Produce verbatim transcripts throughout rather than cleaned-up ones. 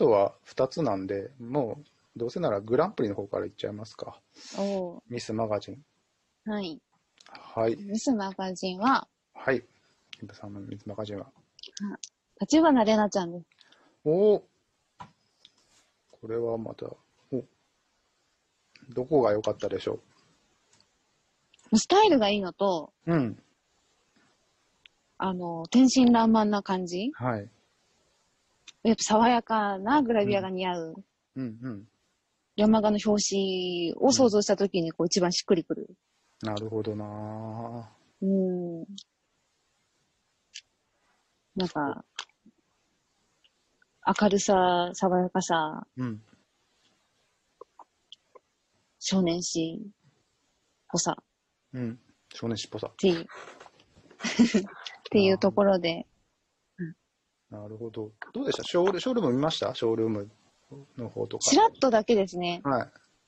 とはふたつなんで、もうどうせならグランプリの方からいっちゃいますか。 おミスマガジン。 はい。 はい。 ミスマガジンは、 はい。金太さんのミスマガジンは。 立花玲奈ちゃんです。 おお。これはまた、おどこが良かったでしょう。スタイルがいいのと、 う。うん。 あの、天真爛漫な感じ。 はい。 やっぱ爽やかなグラビアが似合う。 うんうん。 ヤマガの表紙を想像したときにこう一番しっくりくる。 なるほどなうん。なんか、明るさ、爽やかさ、 うん。 少年誌っぽさうん。少年誌っぽさ。 っていう、っていうところで。 なるほど。どうでしたショール、ショールーム見ましたショールームの方とか。 チラッとだけですね。 はい。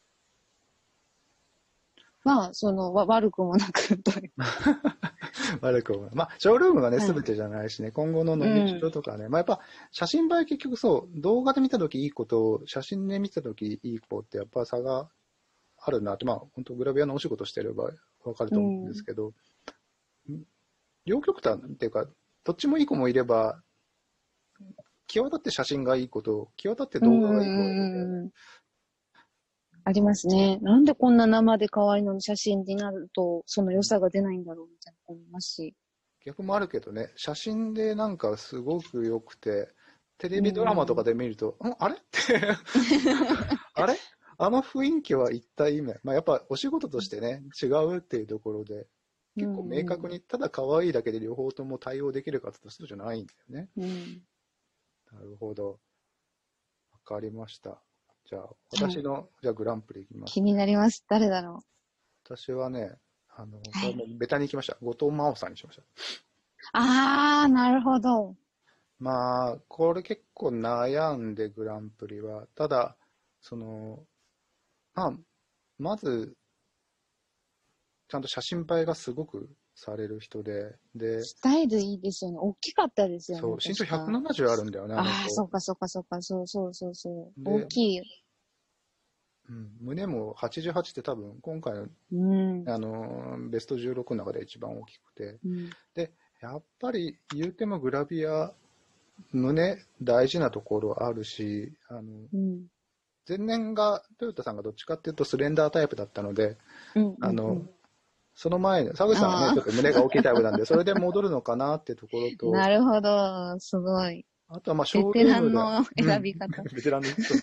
まあ、その、わ悪くもなくという。 悪くも。まあ、ショールームがね、 はいすべてじゃないしね、今後の伸びしろとかね、まあやっぱ、写真映え結局そう、動画で見たときいい子と、写真で見たときいい子ってやっぱ差があるなって、まあ、本当グラビアのお仕事してればわかると思うんですけど、両極端っていうか、どっちもいい子もいれば、際立って写真がいい子と、際立って動画がいい子がいるので、 ありますね。なんでこんな生で可愛いのに写真になると、その良さが出ないんだろうみたいな思いますし。 逆もあるけどね、写真でなんかすごく良くて、テレビドラマとかで見ると、んあれってあれあの雰囲気は一体今、まあ、やっぱお仕事としてね、違うっていうところで、結構明確にただ可愛いだけで両方とも対応できるかってそうじゃないんだよね。 うん、 なるほど。わかりました。じゃあ、私の、はい、じゃあグランプリいきます、ね。 気になります。誰だろう。私はね、あの、はい、もうベタに行きました。後藤真央さんにしました。 あー、なるほど。 まあ、これ結構悩んでグランプリは。ただ、その、まあ、まず、ちゃんと写真映えがすごくされる人で、で、 スタイルいいですよね。大きかったですよね。 そう、身長ひゃくななじゅうあるんだよね、 ああ、そうかそうかそうか、そうそうそうそう。大きい。 うん、胸もはちじゅうはちって多分今回の、 うん、 あのベストじゅうろくの中で一番大きくて、 うん、 でやっぱり言うてもグラビア胸大事なところあるし、あの、うん、前年がトヨタさんがどっちかっていうとスレンダータイプだったので、うん、あの、うん、その前の沢口さんはねちょっと胸が大きいタイプなんでそれで戻るのかなっていうところとなるほど、すごい。 あとはまあショールームで。ベテランの選び方。 うん、ベテランの人。で、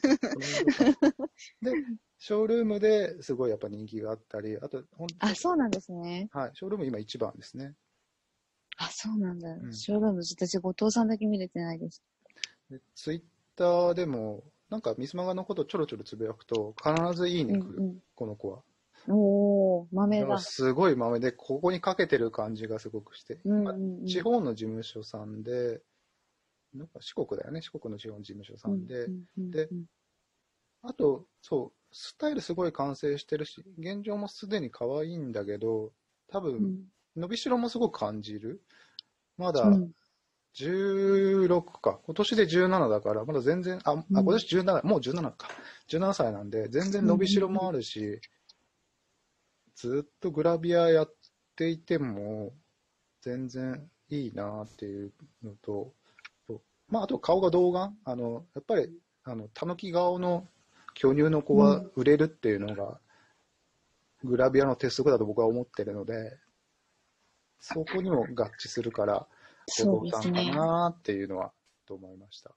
ショールームですごいやっぱ人気があったり、あと、 あ、そうなんですね。 はい、ショールーム今一番ですね。 あ、そうなんだ。うん、ショールーム、私、後藤さんだけ見れてないです。 でツイッターでも、なんかミスマガのことちょろちょろつぶやくと、必ずいいね来る、うんうん、この子は。 おー、豆だ。 すごい豆で、ここにかけてる感じがすごくして、 うんうんうん、 地方の事務所さんで、なんか四国だよね、四国の地方の事務所さんで、うんうんうん、で、あと、そう、スタイルすごい完成してるし、現状もすでに可愛いんだけど、多分、うん、伸びしろもすごく感じる。まだ、じゅうろくか、今年でじゅうななだから、まだ全然、あ、うん、あ今年じゅうなな、もうじゅうななか、じゅうななさいなんで、全然伸びしろもあるし、ずっとグラビアやっていても、全然いいなっていうのと、まあ、あと顔が童顔、あの、やっぱり、あの、たぬき顔の巨乳の子は売れるっていうのが、グラビアの鉄則だと僕は思ってるので、そこにも合致するから、後藤さんかなっていうのは、と思いました。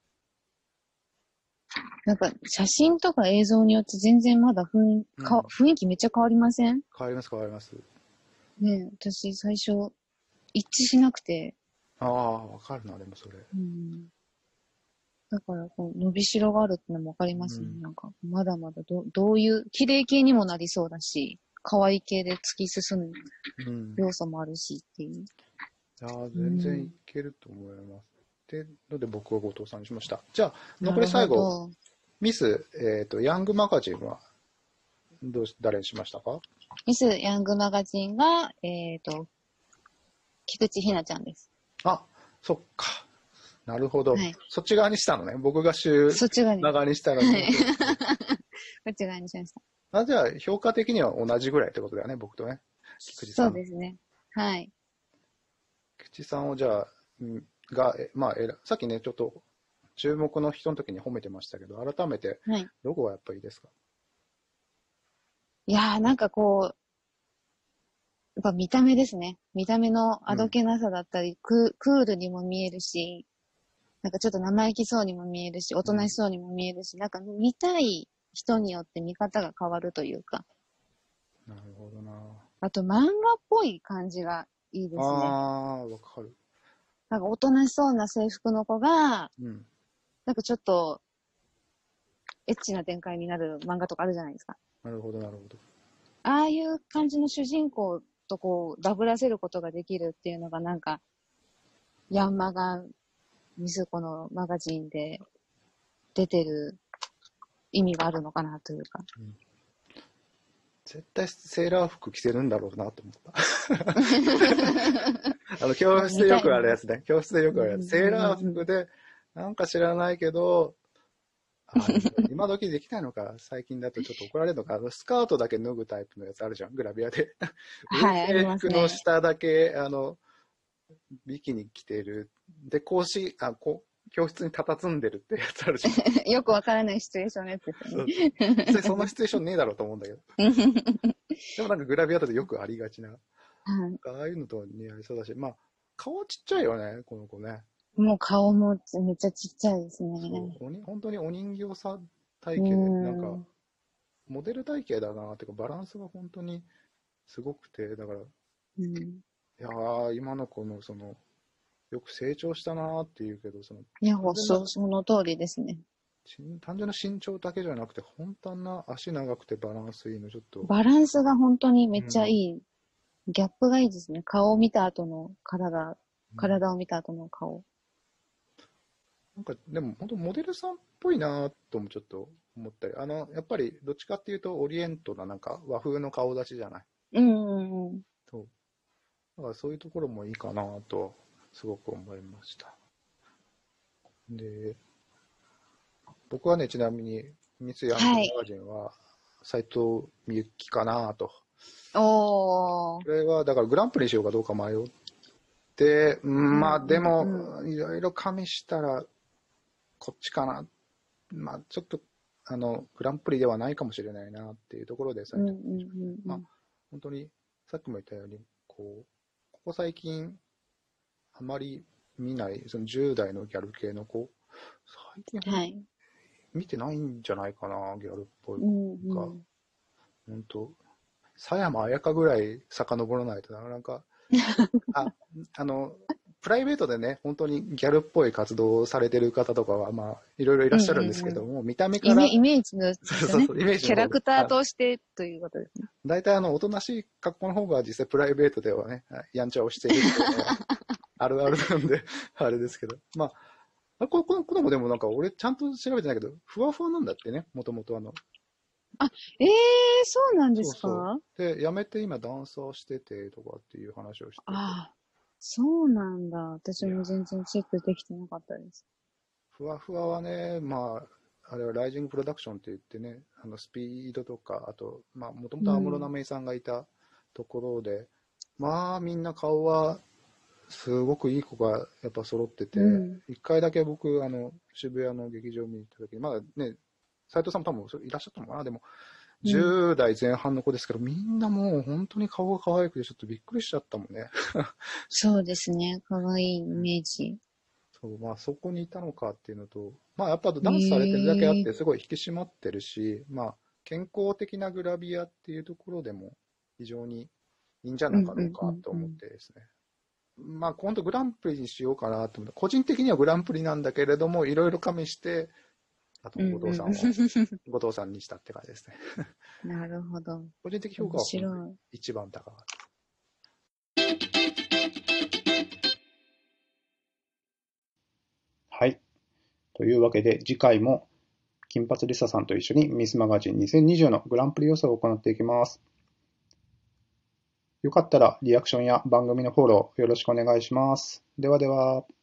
なんか、写真とか映像によって全然まだ雰囲気、うん、雰囲気めっちゃ変わりません？ 変わります、変わります。 ねえ、私最初、一致しなくて。 ああ、わかるな、でもそれ。 うん、だからこう、伸びしろがあるってのもわかりますね。うん、なんか、まだまだど、どういう、綺麗系にもなりそうだし、可愛い系で突き進む要素もあるしっていう。 うん、ああ、全然いけると思います。うん、で、ので僕は後藤さんにしました。じゃあ、残り最後、ミス、えっと、ヤングマガジンは、どうし、誰にしましたか？ ミスヤングマガジンが、えっと、菊池ひなちゃんです。 あ、そっか。 なるほど。 はい、 そっち側にしたのね。僕が週そっち側に。 側にしたら、ね。 こっち側にしました。 あ、じゃあ、評価的には同じぐらいってことだよね、僕とね。菊池さん。 そうですね。はい。 菊池さんをじゃあ、が、まあ、えらさっきね、ちょっと注目の人の時に褒めてましたけど、改めて、 はい。 どこがやっぱりいいですか？ いやー、なんかこう、やっぱ見た目ですね。見た目のあどけなさだったり、うん、ク、クールにも見えるし、なんかちょっと生意気そうにも見えるし、おとなしそうにも見えるし、うん、なんか見たい人によって見方が変わるというか。 なるほどな。 あと漫画っぽい感じがいいですね。 ああ、わかる。 なんかおとなしそうな制服の子が、 うん、 なんかちょっと、エッチな展開になる漫画とかあるじゃないですか。 なるほど、なるほど。 ああいう感じの主人公とこう、ダブらせることができるっていうのがなんか、ヤンマガミスコのマガジンで出てる意味があるのかなというか。うん、 絶対セーラー服着てるんだろうなと思った。あの、教室でよくあるやつね。教室でよくあるやつ。セーラー服で、なんか知らないけど、あ今時できないのか、最近だとちょっと怒られるのか、あのスカートだけ脱ぐタイプのやつあるじゃん、グラビアで。 はい、 制服の下だけ、あの、ビキニ着てる。で、講師、あ、こ教室に佇んでるってやつあるじゃん。 よくわからないシチュエーションのやつですよね。 そうそうそんなシチュエーションねえだろうと思うんだけど。でもなんかグラビアだとよくありがちな。はい、ああいうのと似合いそうだし、まあ、顔ちっちゃいよね、この子ね。 もう顔もめっちゃちっちゃいですね。 そうおに本当にお人形さ体型で、なんか、モデル体型だなっていうか、バランスが本当にすごくて、だから、うん、いやー、今の子のその、よく成長したなーっていうけど、その、 いや、そう、その通りですね。 単純な身長だけじゃなくて、本当な足長くてバランスいいの、ちょっと。 バランスが本当にめっちゃいい。うん、ギャップがいいですね。顔を見た後の体、体を見た後の顔。 なんか、でも本当モデルさんっぽいなともちょっと思ったり、あの、やっぱりどっちかっていうとオリエントななんか和風の顔立ちじゃない。 うんうんうん。 そう。だからそういうところもいいかなと、すごく思いました。で、僕はね、ちなみに、三井アンコマガジンは、斎藤みゆきかなと。 おー。 これは、だからグランプリにしようかどうか迷って、まあでも、いろいろ加味したら、こっちかな。まあちょっと、あの、グランプリではないかもしれないなっていうところで、斎藤みゆき。まあ、本当に、さっきも言ったように、こう、ここ最近、あまり見ない、そのじゅう代のギャル系の子、最近、はい、見てないんじゃないかな、ギャルっぽい子が。うんうん、本当、佐山彩香ぐらい遡らないとなかなか、あ、あの、プライベートでね、本当にギャルっぽい活動をされてる方とかは、まあ、いろいろいらっしゃるんですけども、うんうん、見た目から。 イメージの、ね、 そうそうそう、イメージの。 キャラクターとしてということですね。 大体、あの、おとなしい格好の方が実際プライベートではね、やんちゃをしているっていうのはあるあるなんで、あれですけど。まあ、この子供でもなんか、俺ちゃんと調べてないけど、ふわふわなんだってね、もともとあの。 あ、ええー、そうなんですか？ そうそう。で、辞めて今ダンサーしててとかっていう話をしてて。 ああ、そうなんだ。私も全然チェックできてなかったです。 ふわふわはね、まあ、あれはライジングプロダクションって言ってね、あのスピードとか、あと、まあ、もともと安室奈美恵さんがいたところで、うん、まあ、みんな顔は、すごくいい子がやっぱ揃ってて、うん、一回だけ僕、あの、渋谷の劇場見に行った時に、まだね、斉藤さんも多分いらっしゃったのかな、でも、じゅう代前半の子ですけど、うん、みんなもう本当に顔が可愛くてちょっとびっくりしちゃったもんね。 そうですね、可愛いイメージ。 そう、まあそこにいたのかっていうのと、まあやっぱダンスされてるだけあってすごい引き締まってるし、まあ健康的なグラビアっていうところでも非常にいいんじゃなかろうかと思ってですね。まあ今度グランプリにしようかなと思って、個人的にはグランプリなんだけれども、いろいろ加味して、あと後藤さんを、後藤さんにしたって感じですね。 なるほど。 個人的評価は一番高かった。はい。というわけで次回も金髪リサさんと一緒にミスマガジンにせんにじゅうのグランプリ予想を行っていきます。よかったらリアクションや番組のフォローよろしくお願いします。ではでは。